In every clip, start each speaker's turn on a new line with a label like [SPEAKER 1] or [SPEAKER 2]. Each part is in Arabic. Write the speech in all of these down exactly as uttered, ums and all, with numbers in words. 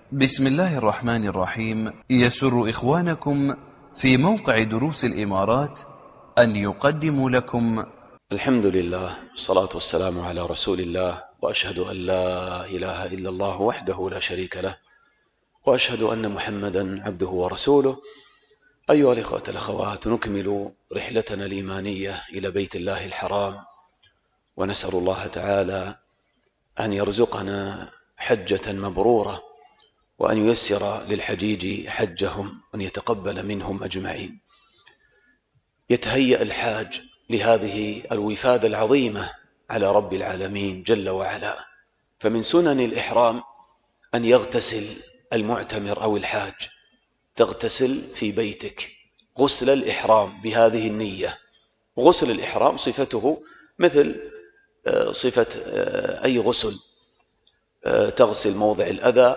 [SPEAKER 1] بسم الله الرحمن الرحيم. يسر إخوانكم في موقع دروس الإمارات أن يقدموا لكم
[SPEAKER 2] الحمد لله والصلاة والسلام على رسول الله، وأشهد أن لا إله إلا الله وحده لا شريك له، وأشهد أن محمدا عبده ورسوله. أيها الإخوة الأخوات، نكمل رحلتنا الإيمانية إلى بيت الله الحرام، ونسأل الله تعالى أن يرزقنا حجة مبرورة، وأن ييسر للحجيج حجهم، وأن يتقبل منهم أجمعين. يتهيأ الحاج لهذه الوفادة العظيمة على رب العالمين جل وعلا، فمن سنن الإحرام أن يغتسل المعتمر أو الحاج. تغتسل في بيتك غسل الإحرام بهذه النية. غسل الإحرام صفته مثل صفة أي غسل، تغسل موضع الأذى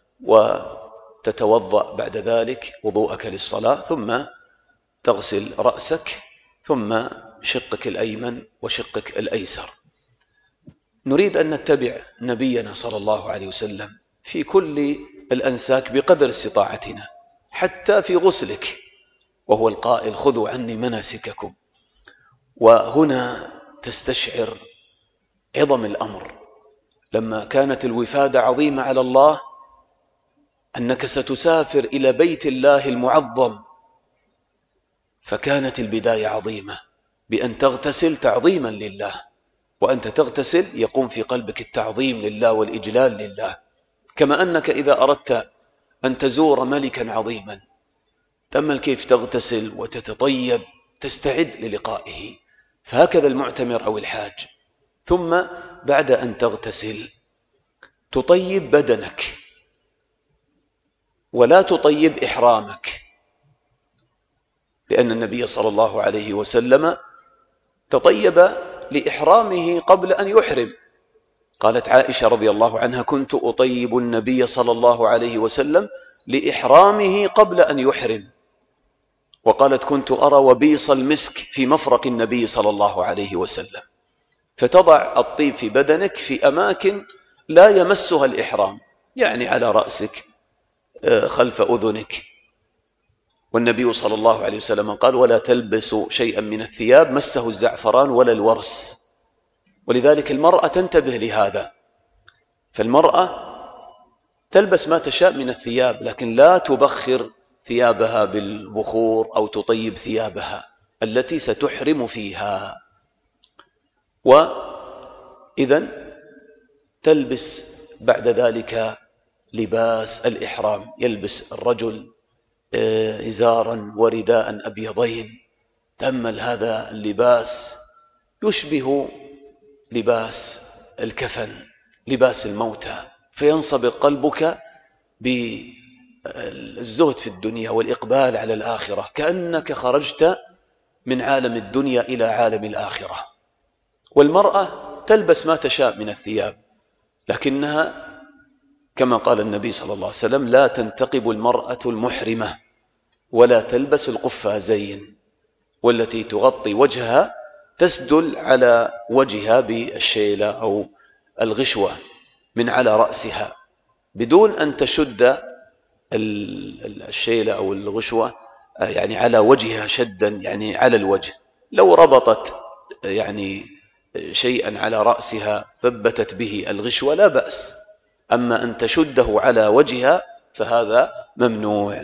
[SPEAKER 2] وتتوضأ بعد ذلك وضوءك للصلاة، ثم تغسل رأسك، ثم شقك الأيمن وشقك الأيسر. نريد أن نتبع نبينا صلى الله عليه وسلم في كل الأنساك بقدر استطاعتنا، حتى في غسلك، وهو القائل: خذوا عني مناسككم. وهنا تستشعر عظم الأمر لما كانت الوفادة عظيمة على الله، أنك ستسافر إلى بيت الله المعظم، فكانت البداية عظيمة بأن تغتسل تعظيما لله. وأنت تغتسل يقوم في قلبك التعظيم لله والإجلال لله، كما أنك إذا أردت أن تزور ملكا عظيما تأمل كيف تغتسل وتتطيب، تستعد للقائه. فهكذا المعتمر أو الحاج. ثم بعد أن تغتسل تطيب بدنك، ولا تطيب إحرامك، لأن النبي صلى الله عليه وسلم تطيب لإحرامه قبل أن يحرم. قالت عائشة رضي الله عنها: كنت أطيب النبي صلى الله عليه وسلم لإحرامه قبل أن يحرم. وقالت: كنت أرى وبيص المسك في مفرق النبي صلى الله عليه وسلم. فتضع الطيب في بدنك في أماكن لا يمسها الإحرام، يعني على رأسك، خلف أذنك. والنبي صلى الله عليه وسلم قال: ولا تلبسوا شيئا من الثياب مسه الزعفران ولا الورس. ولذلك المرأة تنتبه لهذا، فالمرأة تلبس ما تشاء من الثياب، لكن لا تبخر ثيابها بالبخور أو تطيب ثيابها التي ستحرم فيها. وإذن تلبس بعد ذلك لباس الإحرام. يلبس الرجل إزارا ورداء أبيضين. تأمل هذا اللباس يشبه لباس الكفن، لباس الموتى، فينصبغ قلبك بالزهد في الدنيا والإقبال على الآخرة، كأنك خرجت من عالم الدنيا إلى عالم الآخرة. والمرأة تلبس ما تشاء من الثياب، لكنها كما قال النبي صلى الله عليه وسلم: لا تنتقب المرأة المحرمة ولا تلبس القفازين. والتي تغطي وجهها تسدل على وجهها بالشيلة أو الغشوة من على رأسها، بدون أن تشد الشيلة أو الغشوة يعني على وجهها شدا، يعني على الوجه. لو ربطت يعني شيئا على رأسها ثبتت به الغشوة لا بأس، أما أن تشده على وجهها فهذا ممنوع.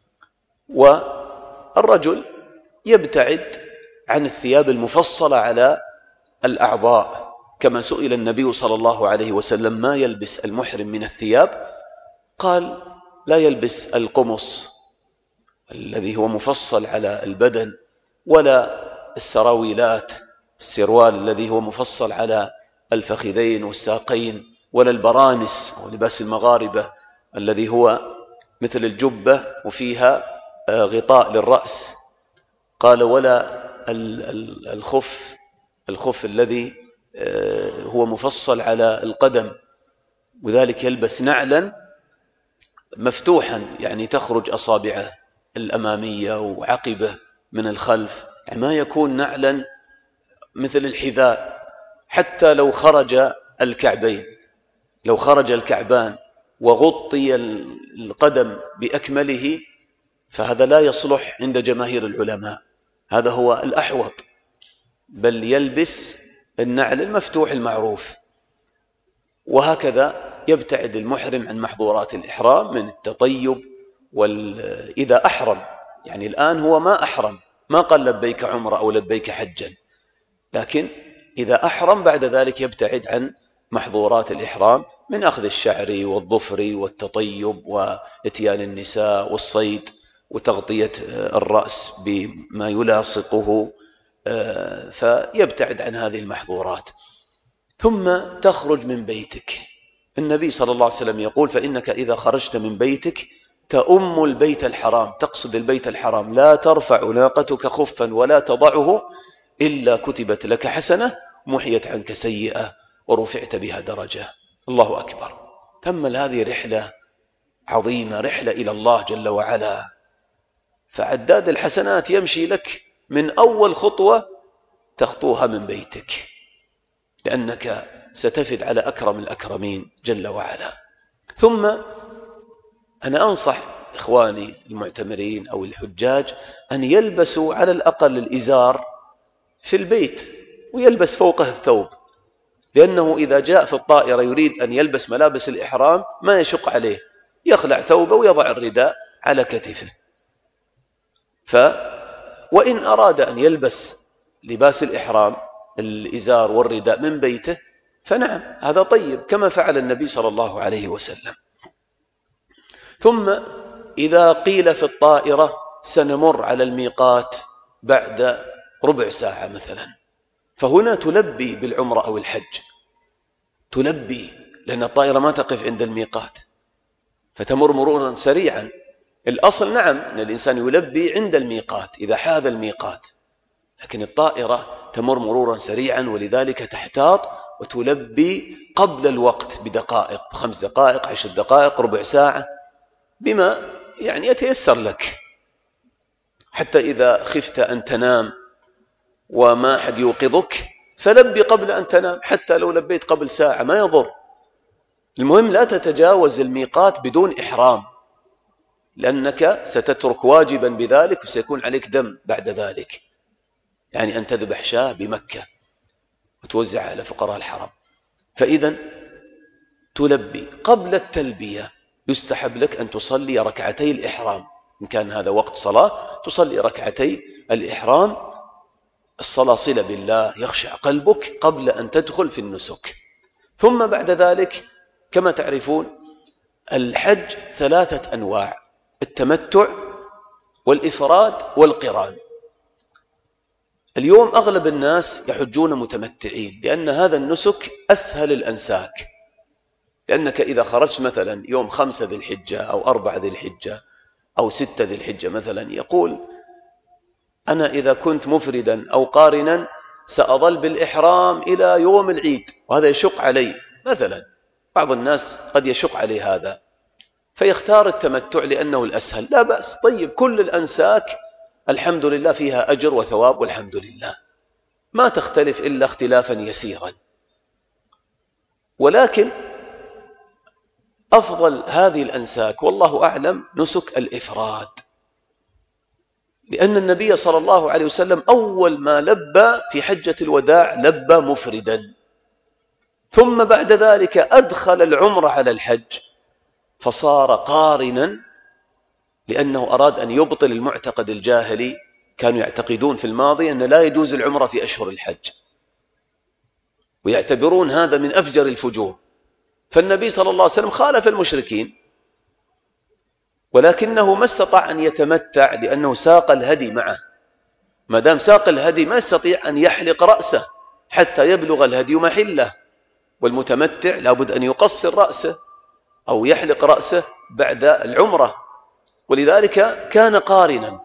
[SPEAKER 2] والرجل يبتعد عن الثياب المفصلة على الأعضاء، كما سئل النبي صلى الله عليه وسلم: ما يلبس المحرم من الثياب؟ قال: لا يلبس القمص الذي هو مفصل على البدن، ولا السراويلات، السروال الذي هو مفصل على الفخذين والساقين، ولا البرانس أو لباس المغاربة الذي هو مثل الجبة وفيها غطاء للرأس. قال: ولا الخف الخف الذي هو مفصل على القدم، وذلك يلبس نعلا مفتوحا، يعني تخرج أصابعه الأمامية وعقبه من الخلف، يعني ما يكون نعلا مثل الحذاء، حتى لو خرج الكعبين، لو خرج الكعبان وغطي القدم بأكمله فهذا لا يصلح عند جماهير العلماء، هذا هو الأحوط، بل يلبس النعل المفتوح المعروف. وهكذا يبتعد المحرم عن محظورات الإحرام من التطيب وال... إذا أحرم، يعني الآن هو ما أحرم، ما قال لبيك عمرة أو لبيك حجا، لكن إذا أحرم بعد ذلك يبتعد عن محظورات الإحرام من أخذ الشعر والظفر والتطيب وإتيان النساء والصيد وتغطية الرأس بما يلاصقه، فيبتعد عن هذه المحظورات. ثم تخرج من بيتك. النبي صلى الله عليه وسلم يقول: فإنك إذا خرجت من بيتك تأم البيت الحرام، تقصد البيت الحرام، لا ترفع ناقتك خفا ولا تضعه إلا كتبت لك حسنة محيت عنك سيئة ورفعت بها درجة. الله أكبر. تأمل، هذه رحلة عظيمة، رحلة إلى الله جل وعلا، فعداد الحسنات يمشي لك من أول خطوة تخطوها من بيتك، لأنك ستفد على أكرم الأكرمين جل وعلا. ثم أنا أنصح إخواني المعتمرين أو الحجاج أن يلبسوا على الأقل الإزار في البيت ويلبس فوقه الثوب، لأنه إذا جاء في الطائرة يريد أن يلبس ملابس الإحرام ما يشق عليه، يخلع ثوبه ويضع الرداء على كتفه. ف وإن أراد أن يلبس لباس الإحرام الإزار والرداء من بيته فنعم، هذا طيب، كما فعل النبي صلى الله عليه وسلم. ثم إذا قيل في الطائرة سنمر على الميقات بعد ربع ساعة مثلا، فهنا تلبي بالعمرة أو الحج، تلبي، لأن الطائرة ما تقف عند الميقات فتمر مرورا سريعا. الأصل نعم أن الإنسان يلبي عند الميقات إذا حاذ الميقات، لكن الطائرة تمر مرورا سريعا، ولذلك تحتاط وتلبي قبل الوقت بدقائق، خمس دقائق، عشر دقائق، ربع ساعة، بما يعني يتيسر لك، حتى إذا خفت أن تنام وما أحد يوقظك فلبي قبل أن تنام، حتى لو لبيت قبل ساعة ما يضر. المهم لا تتجاوز الميقات بدون إحرام، لأنك ستترك واجبا بذلك وسيكون عليك دم بعد ذلك، يعني أن تذبح شاة بمكة وتوزعها على فقراء الحرم. فإذا تلبي قبل التلبية، يستحب لك أن تصلي ركعتي الإحرام، إن كان هذا وقت صلاة تصلي ركعتي الإحرام، الصلاة صلة بالله، يخشع قلبك قبل أن تدخل في النسك. ثم بعد ذلك كما تعرفون الحج ثلاثة أنواع: التمتع والإفراد والقران. اليوم أغلب الناس يحجون متمتعين، لأن هذا النسك أسهل الأنساك، لأنك إذا خرجت مثلا يوم خمسة ذي الحجة أو أربعة ذي الحجة أو ستة ذي الحجة مثلا، يقول أنا إذا كنت مفردا أو قارنا سأظل بالإحرام إلى يوم العيد، وهذا يشق علي مثلا، بعض الناس قد يشق عليه هذا فيختار التمتع لأنه الأسهل. لا بأس، طيب، كل الأنساك الحمد لله فيها أجر وثواب والحمد لله، ما تختلف إلا اختلافا يسيرا، ولكن أفضل هذه الأنساك والله أعلم نسك الإفراد، لأن النبي صلى الله عليه وسلم أول ما لبى في حجة الوداع لبى مفردا، ثم بعد ذلك أدخل العمرة على الحج فصار قارنا، لأنه أراد أن يبطل المعتقد الجاهلي. كانوا يعتقدون في الماضي أن لا يجوز العمرة في أشهر الحج، ويعتبرون هذا من أفجر الفجور، فالنبي صلى الله عليه وسلم خالف المشركين، ولكنه ما استطاع أن يتمتع لأنه ساق الهدي معه. ما دام ساق الهدي ما يستطيع أن يحلق رأسه حتى يبلغ الهدي محله، والمتمتع لابد أن يقصر رأسه أو يحلق رأسه بعد العمرة، ولذلك كان قارنا،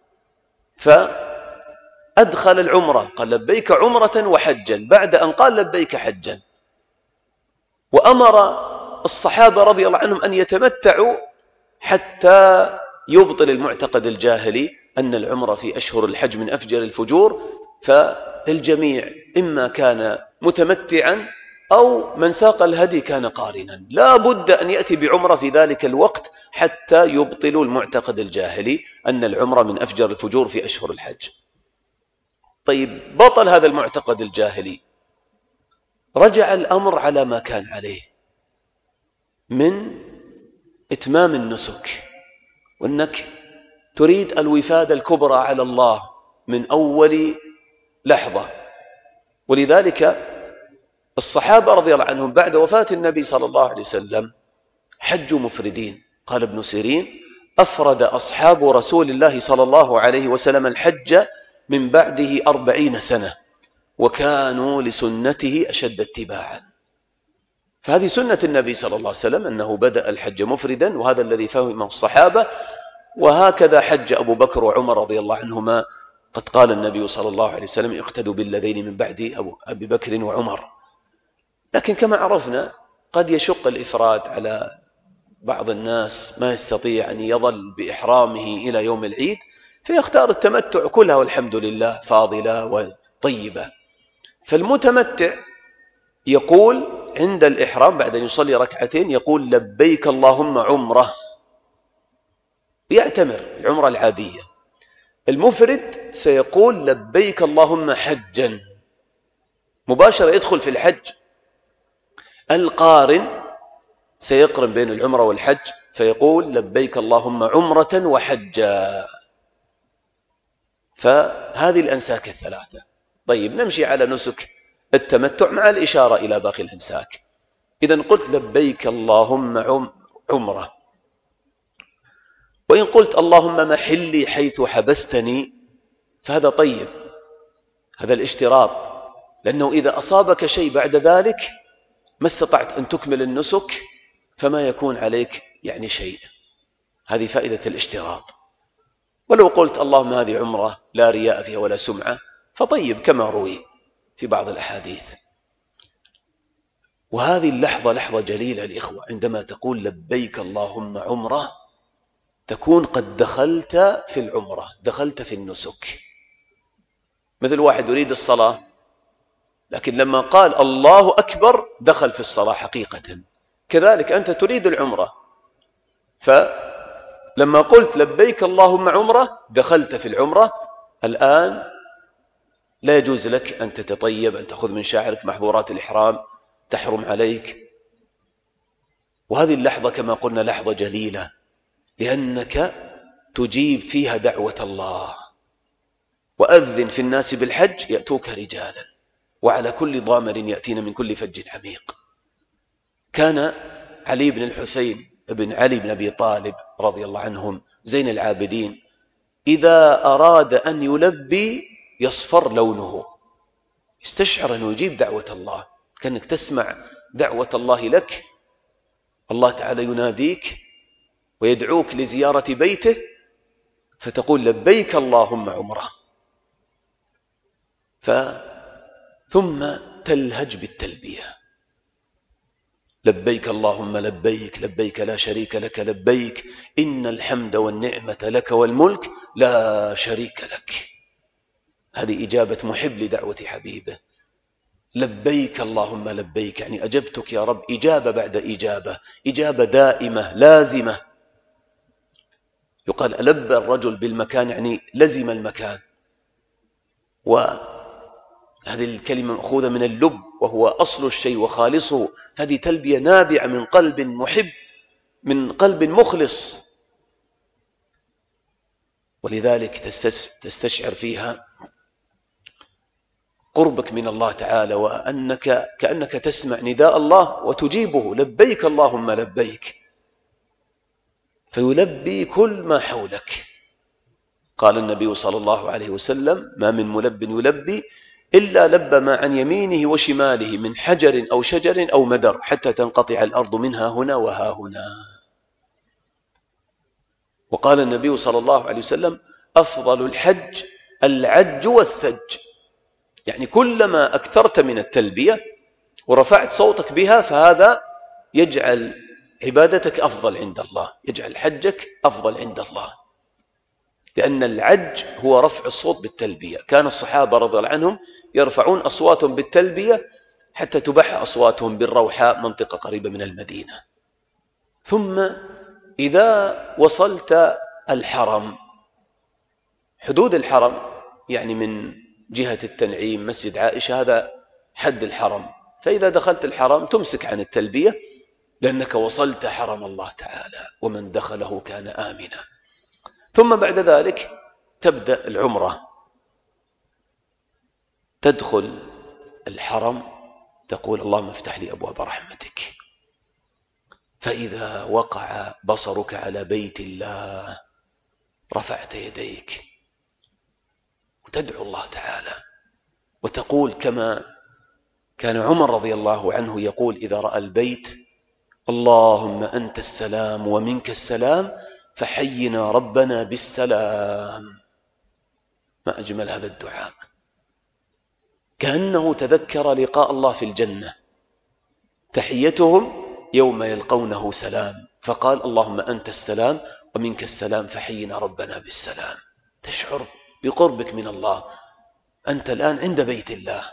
[SPEAKER 2] فأدخل العمرة، قال لبيك عمرة وحجا بعد أن قال لبيك حجا، وأمر الصحابة رضي الله عنهم أن يتمتعوا حتى يبطل المعتقد الجاهلي أن العمرة في أشهر الحج من أفجر الفجور. فالجميع إما كان متمتعا أو من ساق الهدي كان قارنا، لا بد أن يأتي بعمرة في ذلك الوقت حتى يبطلوا المعتقد الجاهلي أن العمرة من أفجر الفجور في أشهر الحج. طيب بطل هذا المعتقد الجاهلي، رجع الأمر على ما كان عليه من إتمام النسك، وأنك تريد الوفادة الكبرى على الله من أول لحظة. ولذلك الصحابة رضي الله عنهم بعد وفاة النبي صلى الله عليه وسلم حجوا مفردين. قال ابن سيرين: أفرد أصحاب رسول الله صلى الله عليه وسلم الحج من بعده أربعين سنة، وكانوا لسنته أشد اتباعا. فهذه سنة النبي صلى الله عليه وسلم أنه بدأ الحج مفردا، وهذا الذي فهمه الصحابة، وهكذا حج أبو بكر وعمر رضي الله عنهما. قد قال النبي صلى الله عليه وسلم: اقتدوا بالذين من بعد أبي بكر وعمر. لكن كما عرفنا قد يشق الإفراد على بعض الناس، ما يستطيع أن يظل بإحرامه إلى يوم العيد، فيختار التمتع كلها، والحمد لله فاضلة وطيبة. فالمتمتع يقول عند الإحرام بعد أن يصلي ركعتين يقول: لبيك اللهم عمرة، يعتمر العمرة العادية. المفرد سيقول: لبيك اللهم حجا، مباشرة يدخل في الحج. القارن سيقرن بين العمرة والحج فيقول: لبيك اللهم عمرة وحجا. فهذه الأنساك الثلاثة. طيب نمشي على نسك التمتع مع الإشارة إلى باقي الأنساك. إذن قلت لبيك اللهم عمرة، وإن قلت اللهم محلي حيث حبستني فهذا طيب، هذا الاشتراط، لأنه إذا أصابك شيء بعد ذلك ما استطعت أن تكمل النسك فما يكون عليك يعني شيء. هذه فائدة الاشتراط. ولو قلت اللهم هذه عمرة لا رياء فيها ولا سمعة فطيب، كما روي في بعض الأحاديث. وهذه اللحظة لحظة جليلة الإخوة، عندما تقول لبيك اللهم عمرة تكون قد دخلت في العمرة، دخلت في النسك. مثل واحد يريد الصلاة لكن لما قال الله أكبر دخل في الصلاة حقيقة. كذلك أنت تريد العمرة، فلما قلت لبيك اللهم عمرة دخلت في العمرة. الآن لا يجوز لك أن تتطيب، أن تأخذ من شعرك، محظورات الإحرام تحرم عليك. وهذه اللحظة كما قلنا لحظة جليلة، لأنك تجيب فيها دعوة الله. وأذن في الناس بالحج يأتوك رجالا وعلى كل ضامر يأتين من كل فج عميق. كان علي بن الحسين بن علي بن أبي طالب رضي الله عنهم زين العابدين إذا أراد أن يلبي يصفر لونه، يستشعر أنه يجيب دعوة الله، كأنك تسمع دعوة الله لك. الله تعالى يناديك ويدعوك لزيارة بيته فتقول لبيك اللهم عمرة، ثم تلهج بالتلبية: لبيك اللهم لبيك، لبيك لا شريك لك لبيك، إن الحمد والنعمة لك والملك لا شريك لك. هذه إجابة محب لدعوة حبيبه. لبيك اللهم لبيك يعني أجبتك يا رب إجابة بعد إجابة، إجابة دائمة لازمة. يقال ألبى الرجل بالمكان يعني لزم المكان، وهذه الكلمة مأخوذة من اللب وهو أصل الشيء وخالصه. هذه تلبية نابعة من قلب محب، من قلب مخلص، ولذلك تستشعر فيها قربك من الله تعالى، وأنك كأنك تسمع نداء الله وتجيبه: لبيك اللهم لبيك. فيلبي كل ما حولك. قال النبي صلى الله عليه وسلم: ما من ملب يلبي إلا لب ما عن يمينه وشماله من حجر أو شجر أو مدر حتى تنقطع الأرض منها هنا وها هنا. وقال النبي صلى الله عليه وسلم: أفضل الحج العج والثج، يعني كلما أكثرت من التلبية ورفعت صوتك بها فهذا يجعل عبادتك أفضل عند الله، يجعل حجك أفضل عند الله، لأن العج هو رفع الصوت بالتلبية. كان الصحابة رضي الله عنهم يرفعون أصواتهم بالتلبية حتى تبح أصواتهم بالروحاء، منطقة قريبة من المدينة. ثم إذا وصلت الحرم، حدود الحرم يعني من جهة التنعيم مسجد عائشة هذا حد الحرم، فإذا دخلت الحرم تمسك عن التلبية لأنك وصلت حرم الله تعالى ومن دخله كان آمنا. ثم بعد ذلك تبدأ العمرة، تدخل الحرم تقول اللهم افتح لي أبواب رحمتك، فإذا وقع بصرك على بيت الله رفعت يديك وتدعو الله تعالى وتقول كما كان عمر رضي الله عنه يقول إذا رأى البيت: اللهم أنت السلام ومنك السلام فحينا ربنا بالسلام. ما أجمل هذا الدعاء، كأنه تذكر لقاء الله في الجنة، تحيتهم يوم يلقونه سلام، فقال اللهم أنت السلام ومنك السلام فحينا ربنا بالسلام. تشعر بقربك من الله، أنت الآن عند بيت الله.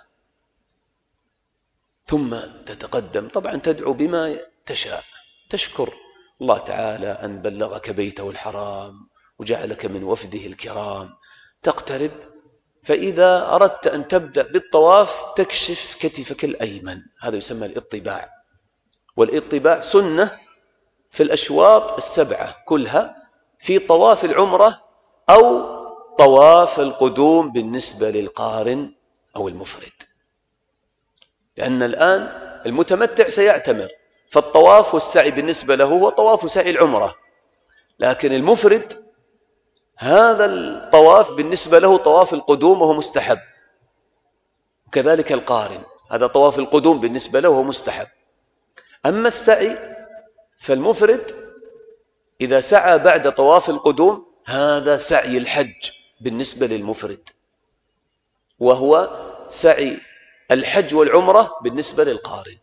[SPEAKER 2] ثم تتقدم، طبعا تدعو بما تشاء، تشكر الله تعالى أن بلغك بيته الحرام وجعلك من وفده الكرام. تقترب، فإذا أردت أن تبدأ بالطواف تكشف كتفك الأيمن، هذا يسمى الاطباع، والاطباع سنة في الأشواط السبعة كلها في طواف العمرة أو طواف القدوم بالنسبة للقارن أو المفرد، لأن الآن المتمتع سيعتمر، فالطواف والسعي بالنسبة له هو طواف سعي العمرة، لكن المفرد هذا الطواف بالنسبة له طواف القدوم وهو مستحب، وكذلك القارن هذا طواف القدوم بالنسبة له وهو مستحب. أما السعي فالمفرد إذا سعى بعد طواف القدوم هذا سعي الحج بالنسبة للمفرد، وهو سعي الحج والعمرة بالنسبة للقارن.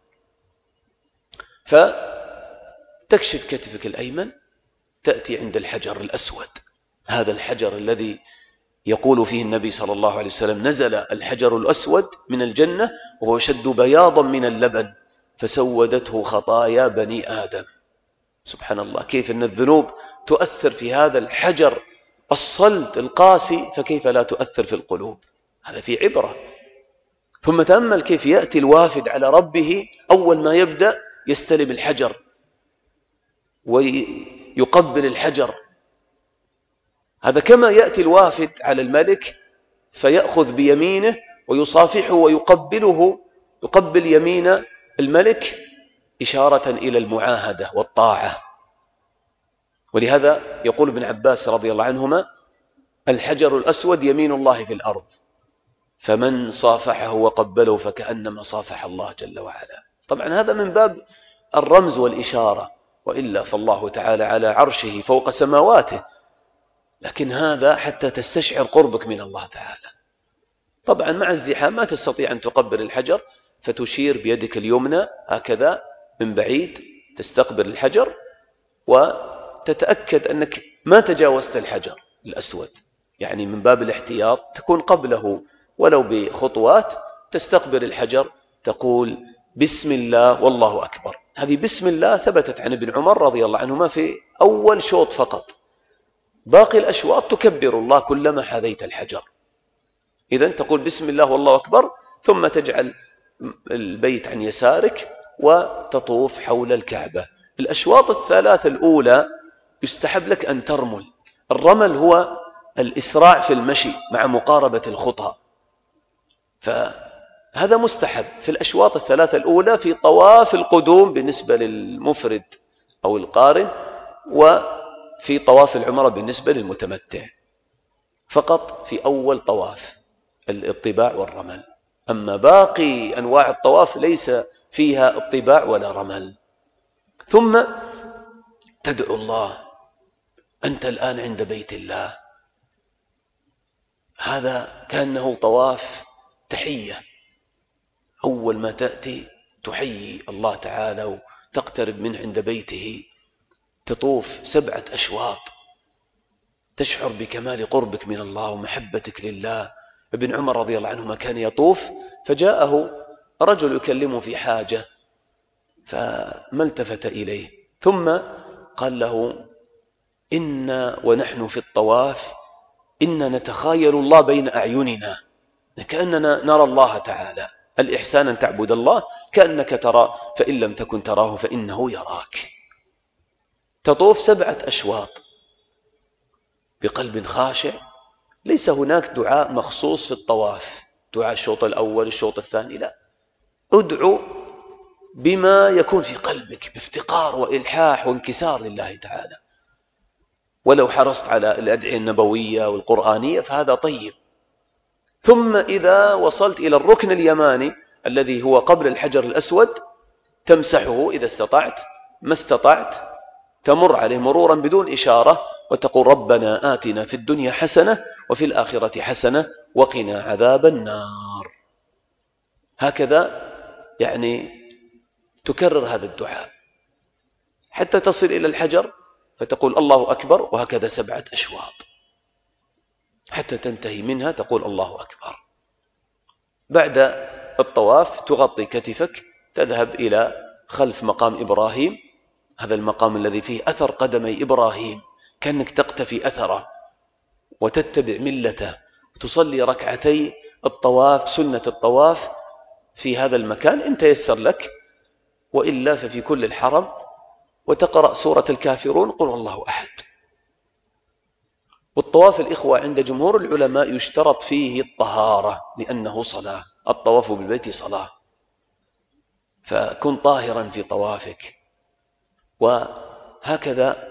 [SPEAKER 2] فتكشف كتفك الأيمن، تأتي عند الحجر الأسود، هذا الحجر الذي يقول فيه النبي صلى الله عليه وسلم نزل الحجر الأسود من الجنة وهو يشد بياضا من اللبن فسودته خطايا بني آدم. سبحان الله، كيف أن الذنوب تؤثر في هذا الحجر الصلد القاسي، فكيف لا تؤثر في القلوب؟ هذا في عبرة. ثم تأمل كيف يأتي الوافد على ربه، أول ما يبدأ يستلم الحجر ويقبل الحجر، هذا كما يأتي الوافد على الملك فيأخذ بيمينه ويصافحه ويقبله، يقبل يمين الملك إشارة إلى المعاهدة والطاعة. ولهذا يقول ابن عباس رضي الله عنهما الحجر الأسود يمين الله في الأرض، فمن صافحه وقبله فكأنما صافح الله جل وعلا. طبعا هذا من باب الرمز والإشارة، وإلا فالله تعالى على عرشه فوق سماواته، لكن هذا حتى تستشعر قربك من الله تعالى. طبعا مع الزحام ما تستطيع أن تقبل الحجر، فتشير بيدك اليمنى هكذا من بعيد تستقبل الحجر وتتأكد أنك ما تجاوزت الحجر الأسود، يعني من باب الاحتياط تكون قبله ولو بخطوات، تستقبل الحجر تقول بسم الله والله أكبر. هذه بسم الله ثبتت عن ابن عمر رضي الله عنهما في أول شوط فقط، باقي الأشواط تكبر الله كلما حذيت الحجر. إذن تقول بسم الله والله أكبر، ثم تجعل البيت عن يسارك وتطوف حول الكعبة. الأشواط الثلاث الأولى يستحب لك أن ترمل. الرمل هو الإسراع في المشي مع مقاربة الخطى، فهذا مستحب في الأشواط الثلاثة الأولى في طواف القدوم بالنسبة للمفرد أو القارن، وفي طواف العمرة بالنسبة للمتمتع، فقط في أول طواف الاطباع والرمل. أما باقي أنواع الطواف ليس فيها اطباع ولا رمل. ثم تدعو الله، أنت الآن عند بيت الله، هذا كأنه طواف تحية، أول ما تأتي تحيي الله تعالى وتقترب منه عند بيته، تطوف سبعة أشواط، تشعر بكمال قربك من الله ومحبتك لله. ابن عمر رضي الله عنهما كان يطوف، فجاءه رجل يكلمه في حاجة فما التفت إليه، ثم قال له: إن ونحن في الطواف إن نتخايل الله بين أعيننا، كأننا نرى الله تعالى. الإحسان أن تعبد الله كأنك ترى، فإن لم تكن تراه فإنه يراك. تطوف سبعة أشواط بقلب خاشع، ليس هناك دعاء مخصوص في الطواف، دعاء الشوط الأول الشوط الثاني، لا، ادعو بما يكون في قلبك بافتقار وإلحاح وانكسار لله تعالى. ولو حرصت على الأدعية النبوية والقرآنية فهذا طيب. ثم إذا وصلت إلى الركن اليماني الذي هو قبل الحجر الأسود تمسحه إذا استطعت، ما استطعت تمر عليه مرورا بدون إشارة وتقول: ربنا آتنا في الدنيا حسنة وفي الآخرة حسنة وقنا عذاب النار. هكذا يعني تكرر هذا الدعاء حتى تصل إلى الحجر فتقول الله أكبر، وهكذا سبعة أشواط حتى تنتهي منها تقول الله أكبر. بعد الطواف تغطي كتفك، تذهب إلى خلف مقام إبراهيم، هذا المقام الذي فيه أثر قدمي إبراهيم، كأنك تقتفي أثره وتتبع ملته، تصلي ركعتي الطواف سنة الطواف في هذا المكان إن تيسر لك، وإلا ففي كل الحرم، وتقرأ سورة الكافرون قل الله أحد. والطواف الإخوة عند جمهور العلماء يشترط فيه الطهارة لأنه صلاة، الطواف بالبيت صلاة، فكن طاهرا في طوافك. وهكذا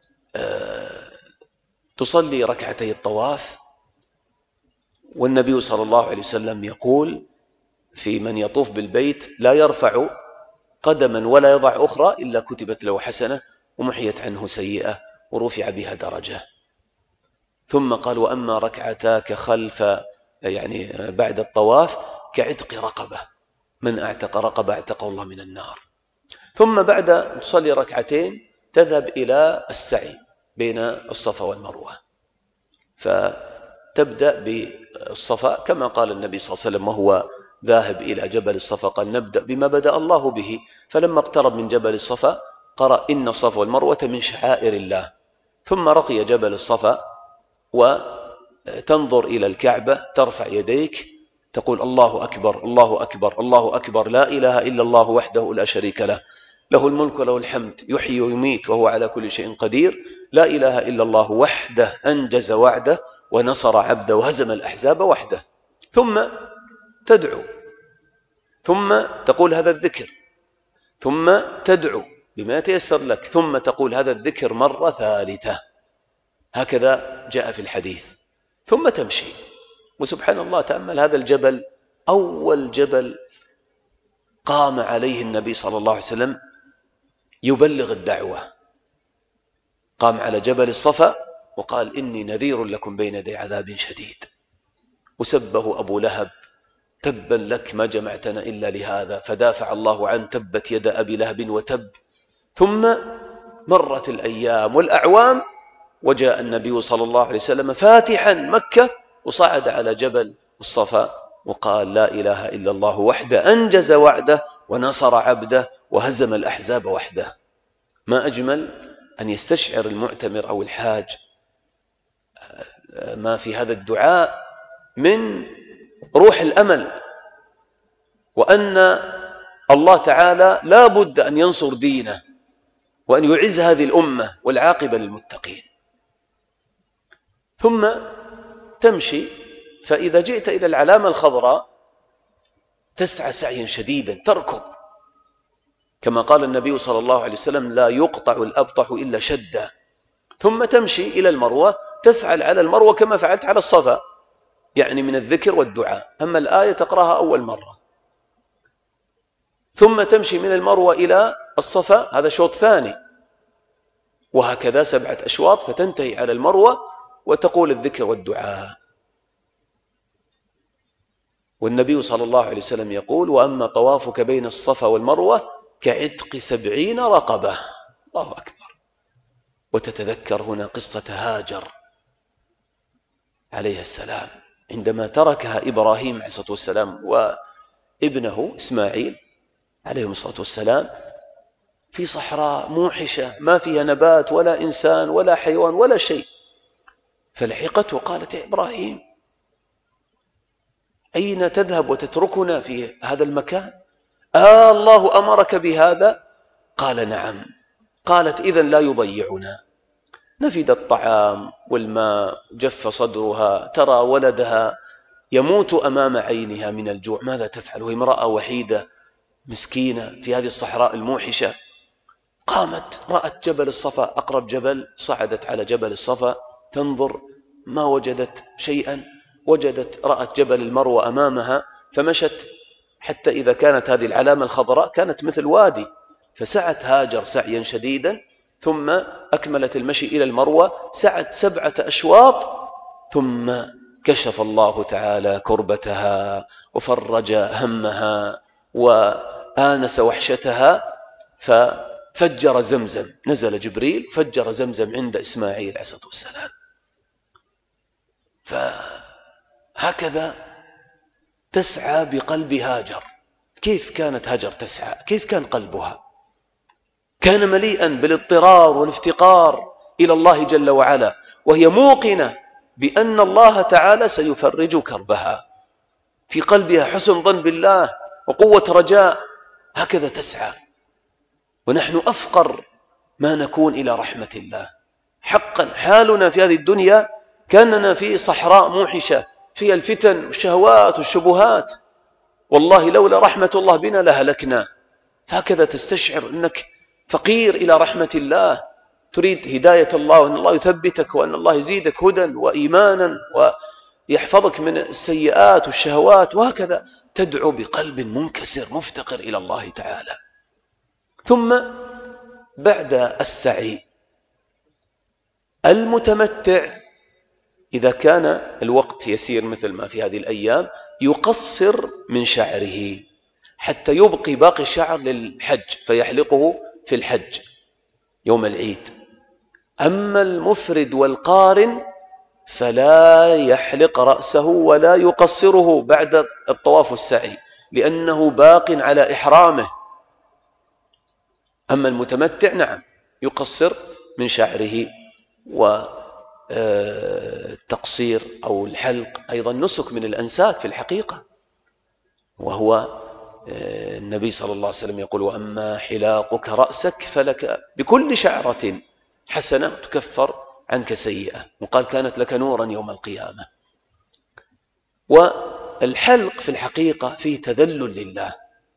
[SPEAKER 2] تصلي ركعتي الطواف. والنبي صلى الله عليه وسلم يقول في من يطوف بالبيت: لا يرفع قدما ولا يضع أخرى إلا كتبت له حسنة ومحيت عنه سيئة ورفع بها درجة. ثم قال: وأما ركعتاك خلف يعني بعد الطواف كعتق رقبة، من أعتق رقبة اعتقه الله من النار. ثم بعد تصلي ركعتين تذهب إلى السعي بين الصفا والمروة، فتبدأ بالصفا كما قال النبي صلى الله عليه وسلم وهو ذاهب إلى جبل الصفا، قال: نبدأ بما بدأ الله به. فلما اقترب من جبل الصفا قرأ: إن الصفا والمروة من شعائر الله. ثم رقي جبل الصفا وتنظر إلى الكعبة، ترفع يديك تقول: الله أكبر الله أكبر الله أكبر، لا إله إلا الله وحده لا شريك له، له الملك وله الحمد، يحيي ويميت وهو على كل شيء قدير، لا إله إلا الله وحده أنجز وعده ونصر عبده وهزم الأحزاب وحده. ثم تدعو، ثم تقول هذا الذكر، ثم تدعو بما يتيسر لك، ثم تقول هذا الذكر مرة ثالثة، هكذا جاء في الحديث. ثم تمشي. وسبحان الله، تأمل هذا الجبل أول جبل قام عليه النبي صلى الله عليه وسلم يبلغ الدعوة، قام على جبل الصفا وقال: إني نذير لكم بين يدي عذاب شديد. وسبه أبو لهب: تبا لك ما جمعتنا إلا لهذا، فدافع الله عنه: تبت يد أبي لهب وتب. ثم مرت الأيام والأعوام وجاء النبي صلى الله عليه وسلم فاتحا مكة وصعد على جبل الصفا وقال: لا إله إلا الله وحده أنجز وعده ونصر عبده وهزم الأحزاب وحده. ما أجمل أن يستشعر المعتمر أو الحاج ما في هذا الدعاء من روح الأمل، وأن الله تعالى لا بد أن ينصر دينه وأن يعز هذه الأمة والعاقبة للمتقين. ثم تمشي، فإذا جئت إلى العلامة الخضراء تسعى سعيا شديدا، تركض كما قال النبي صلى الله عليه وسلم: لا يقطع الأبطح إلا شدا. ثم تمشي إلى المروة، تفعل على المروة كما فعلت على الصفا، يعني من الذكر والدعاء، أما الآية تقرأها أول مرة. ثم تمشي من المروة إلى الصفا، هذا شوط ثاني، وهكذا سبعة أشواط، فتنتهي على المروة وتقول الذكر والدعاء. والنبي صلى الله عليه وسلم يقول: وأما طوافك بين الصفا والمروة كعتق سبعين رقبة. الله أكبر. وتتذكر هنا قصة هاجر عليها السلام عندما تركها إبراهيم عليه الصلاة والسلام ابنه إسماعيل عليه الصلاة والسلام في صحراء موحشة ما فيها نبات ولا إنسان ولا حيوان ولا شيء، فلحقته قالت: يا إبراهيم أين تذهب وتتركنا في هذا المكان؟ آه الله أمرك بهذا؟ قال: نعم. قالت: إذن لا يضيعنا. نفد الطعام والماء، جف صدرها، ترى ولدها يموت أمام عينها من الجوع، ماذا تفعل وهي امرأة وحيدة مسكينة في هذه الصحراء الموحشة؟ قامت، رأت جبل الصفا، أقرب جبل، صعدت على جبل الصفا تنظر، ما وجدت شيئا، وجدت رأت جبل المروة أمامها، فمشت حتى إذا كانت هذه العلامة الخضراء كانت مثل وادي، فسعت هاجر سعيا شديدا، ثم أكملت المشي إلى المروة، سعت سبعة أشواط، ثم كشف الله تعالى كربتها وفرج همها وآنس وحشتها، ففجر زمزم، نزل جبريل فجر زمزم عند إسماعيل عليه الصلاة والسلام. فهكذا تسعى بقلب هاجر. كيف كانت هاجر تسعى؟ كيف كان قلبها؟ كان مليئا بالاضطرار والافتقار إلى الله جل وعلا، وهي موقنة بأن الله تعالى سيفرج كربها، في قلبها حسن ظن بالله وقوة رجاء، هكذا تسعى. ونحن أفقر ما نكون إلى رحمة الله حقا. حالنا في هذه الدنيا كأننا في صحراء موحشة فيها الفتن والشهوات والشبهات، والله لولا رحمة الله بنا لهلكنا. هكذا تستشعر أنك فقير إلى رحمة الله، تريد هداية الله وأن الله يثبتك وأن الله يزيدك هدى وإيمانا ويحفظك من السيئات والشهوات، وهكذا تدعو بقلب منكسر مفتقر إلى الله تعالى. ثم بعد السعي المتمتع إذا كان الوقت يسير مثل ما في هذه الأيام يقصر من شعره حتى يبقي باقي الشعر للحج فيحلقه في الحج يوم العيد. أما المفرد والقارن فلا يحلق رأسه ولا يقصره بعد الطواف والسعي لأنه باق على إحرامه. أما المتمتع نعم يقصر من شعره. والتقصير أو الحلق أيضا نسك من الأنساك في الحقيقة، وهو النبي صلى الله عليه وسلم يقول: وأما حلاقك رأسك فلك بكل شعرة حسنة تكفر عنك سيئة، وقال: كانت لك نورا يوم القيامة. والحلق في الحقيقة فيه تذلل لله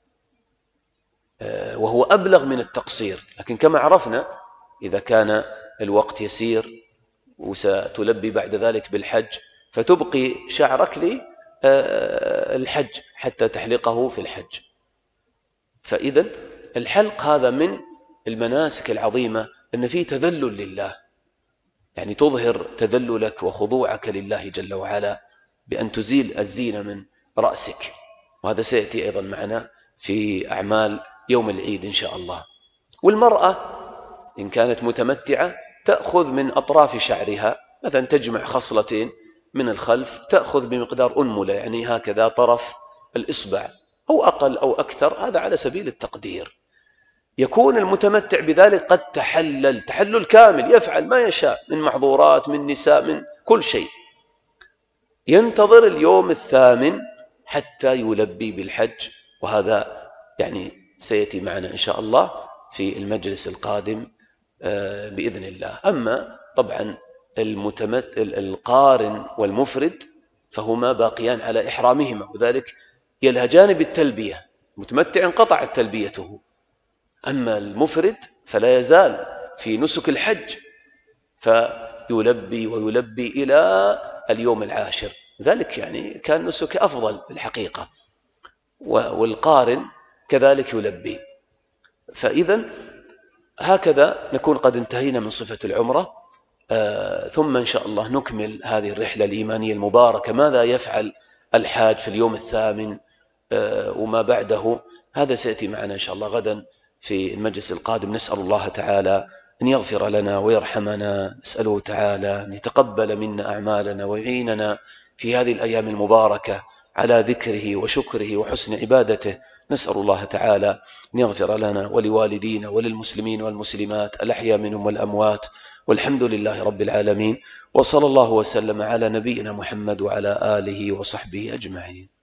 [SPEAKER 2] وهو أبلغ من التقصير، لكن كما عرفنا إذا كان الوقت يسير وستلبي بعد ذلك بالحج فتبقي شعرك للحج حتى تحلقه في الحج. فإذا الحلق هذا من المناسك العظيمة أن فيه تذلل لله، يعني تظهر تذللك وخضوعك لله جل وعلا بأن تزيل الزينة من رأسك، وهذا سيأتي أيضا معنا في أعمال يوم العيد إن شاء الله. والمرأة إن كانت متمتعة تأخذ من أطراف شعرها، مثلا تجمع خصلتين من الخلف تأخذ بمقدار أنملة، يعني هكذا طرف الإصبع أو أقل أو أكثر، هذا على سبيل التقدير. يكون المتمتع بذلك قد تحلل تحلل كامل، يفعل ما يشاء من محظورات من نساء من كل شيء، ينتظر اليوم الثامن حتى يلبي بالحج، وهذا يعني سيأتي معنا إن شاء الله في المجلس القادم بإذن الله. أما طبعا المتمت القارن والمفرد فهما باقيان على إحرامهما، وذلك يلهجان بالتلبية. المتمتع انقطعت تلبيته، أما المفرد فلا يزال في نسك الحج فيلبي ويلبي إلى اليوم العاشر، ذلك يعني كان نسك أفضل في الحقيقة. والقارن كذلك يلبي. فإذا هكذا نكون قد انتهينا من صفة العمرة. آه ثم إن شاء الله نكمل هذه الرحلة الإيمانية المباركة، ماذا يفعل الحاج في اليوم الثامن آه وما بعده، هذا سيأتي معنا إن شاء الله غدا في المجلس القادم. نسأل الله تعالى أن يغفر لنا ويرحمنا، نسأله تعالى أن يتقبل منا أعمالنا ويعيننا في هذه الأيام المباركة على ذكره وشكره وحسن عبادته. نسأل الله تعالى أن يغفر لنا ولوالدينا وللمسلمين والمسلمات الأحياء منهم والأموات، والحمد لله رب العالمين، وصلى الله وسلم على نبينا محمد وعلى آله وصحبه أجمعين.